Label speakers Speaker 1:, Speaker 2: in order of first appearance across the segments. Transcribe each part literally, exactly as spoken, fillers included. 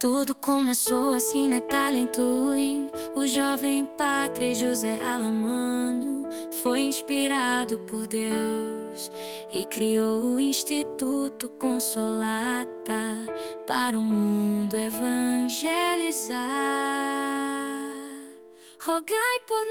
Speaker 1: Tudo começou assim, né, talento. O jovem padre José Alamano foi inspirado por Deus e criou o Instituto Consolata para o mundo evangelizar. Rogai por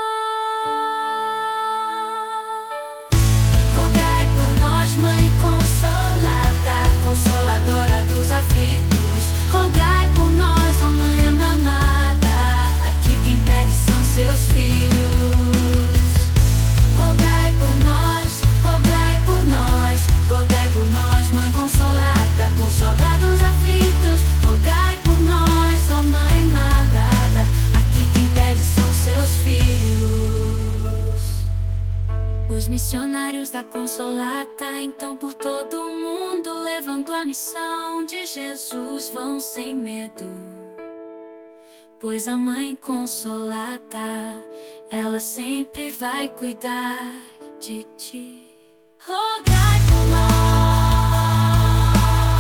Speaker 1: nós, rogai por nós, Mãe Consolata, Consoladora dos aflitos. Rogai por nós, ó Mãe amada, aqui quem pede são seus filhos. Rogai por nós, rogai por nós, rogai por nós, Mãe Consolata, Consoladora dos aflitos. Rogai por nós, ó Mãe amada, aqui quem pede são seus filhos. Os missionários da Consolata, então por todo o mundo, levando a missão de Jesus, vão sem medo, pois a Mãe Consolata, ela sempre vai cuidar de ti. Rogai por nós,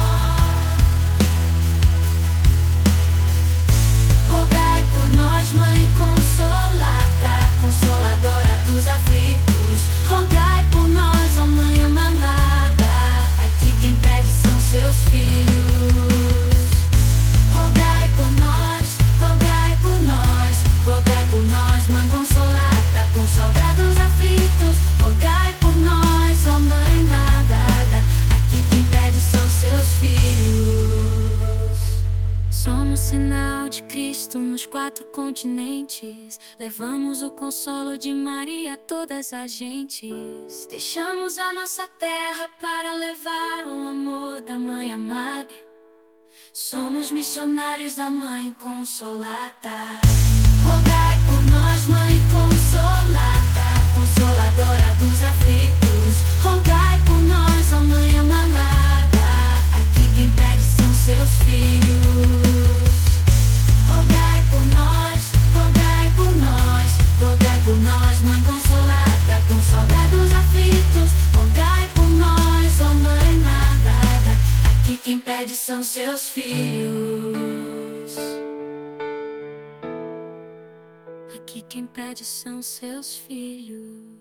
Speaker 1: rogai por nós, Mãe Consolata, Consoladora dos aflitos. Rogai por nós, ó Mãe amada, aqui quem pede são seus filhos. Rogai por nós, rogai por nós, rogai por nós, Mãe Consolata, Consoladora dos aflitos. Rogai por nós, ó Mãe amada, aqui quem pede são seus filhos. Somos sinal de Cristo nos quatro continentes. Levamos o consolo de Maria a todas as gentes. Deixamos a nossa terra para levar o amor da Mãe amada. Somos missionários da Mãe Consolata. Rogai por nós, Mãe Consolata, Consoladora dos aflitos. Rogai por nós, ó Mãe amada, aqui quem pede são seus filhos. Rogai por nós, rogai por nós, rogai por nós, Mãe Consolata, Consoladora dos aflitos. Rogai por nós, ó Mãe amada, aqui quem pede são seus filhos. Aqui quem pede são seus filhos.